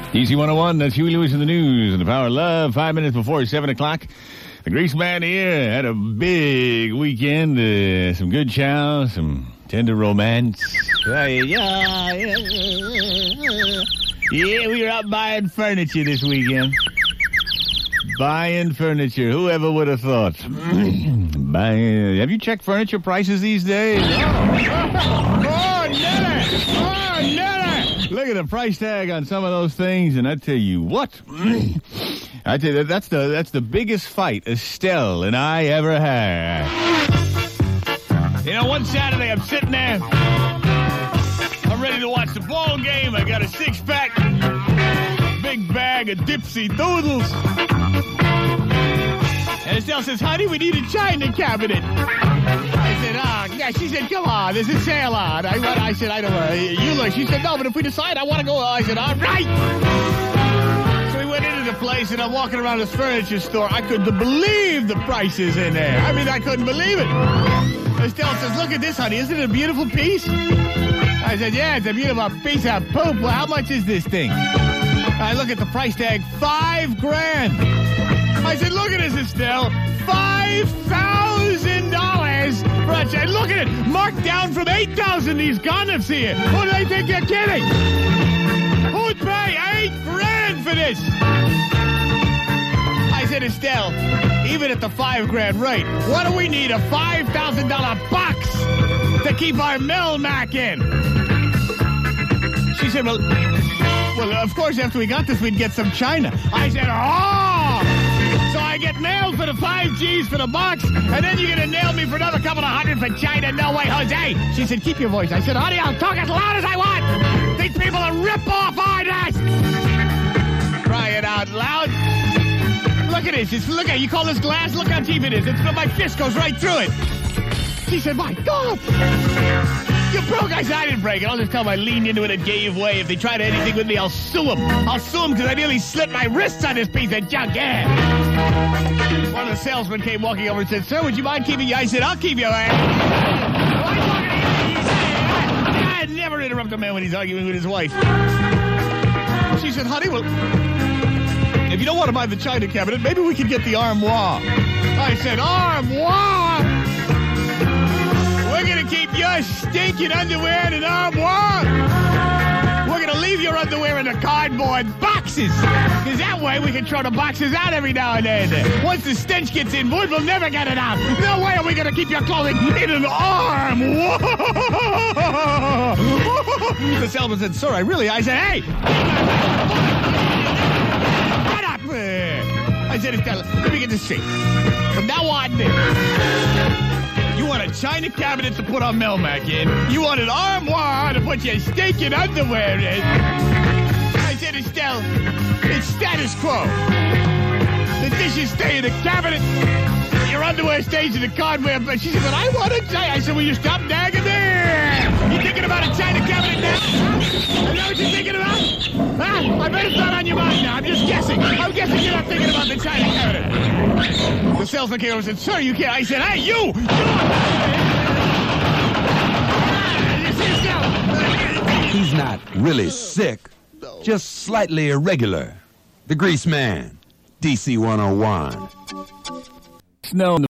DC 101, that's Huey Lewis in the news and the Power of Love, 5 minutes before 7 o'clock. The Grease Man here had a big weekend, some good chow, some tender romance. Yeah, we were out buying furniture this weekend. Buying furniture. Whoever would have thought? Have you checked furniture prices these days? Oh, Nelly! Look at the price tag on some of those things, and I tell you what. I tell you, that's the biggest fight Estelle and I ever had. You know, one Saturday I'm sitting there. I'm ready to watch the ball game. I got a six-pack, big bag of Dipsy Doodles. And Estelle says, honey, we need a china cabinet. I said, yeah. She said, come on, there's a sale on. I said, I don't worry. You look. She said, no, but if we decide I want to go, I said, all right. So we went into the place, and I'm walking around this furniture store. I couldn't believe the prices in there. I mean, I couldn't believe it. Estelle says, look at this, honey. Isn't it a beautiful piece? I said, yeah, it's a beautiful piece of poop. Well, how much is this thing? I look at the price tag, $5,000. I said, look at this, Estelle. $5,000 for a chair. Look at it. Marked down from $8,000. These condoms here. Who do they think you're kidding? Who'd pay $8,000 for this? I said, Estelle, even at the $5,000 rate, what do we need? A $5,000 box to keep our Melmac in? She said, well, of course, after we got this, we'd get some china. I said, oh! So I get nailed for the 5 G's for the box, and then you're going to nail me for another couple of $100 for china? No way, Jose. She said, keep your voice. I said, honey, I'll talk as loud as I want. These people are rip-off artists. Crying out loud. Look at this. Look at it. You call this glass? Look how cheap it is. My fist goes right through it. She said, my God. You broke. I said, I didn't break it. I'll just tell them I leaned into it and gave way. If they try to anything with me, I'll sue them. I'll sue them because I nearly slit my wrists on this piece of junk. Yeah. One of the salesmen came walking over and said, sir, would you mind keeping you? I said, I'll keep you. I never interrupt a man when he's arguing with his wife. She said, honey, well, if you don't want to buy the china cabinet, maybe we could get the armoire. I said, armoire? We're going to keep your stinking underwear in an armoire. We're going to leave your underwear in the cardboard boxes. Because that way we can throw the boxes out every now and then. Once the stench gets in, we'll never get it out. No way are we going to keep your clothing in an armoire. The salesman said, sir, I said, hey. Shut up. I said, let me get this straight. From now on, you want a china cabinet to put our Melmac in. You want an armoire to put your stinking underwear in. I said, Estelle, it's status quo. The dishes stay in the cabinet. Your underwear stays in the cardboard. But she said, but I want a china. I said, will you stop nagging me? You thinking about a china cabinet now? Is that what you're thinking about? Huh? I bet it's not on your mind now. I'm just guessing. I'm guessing you're not thinking about the china cabinet. The salesman came over and said, sir, you can't. I said, hey, you! He's not really sick, just slightly irregular. The Grease Man, DC 101. Snow.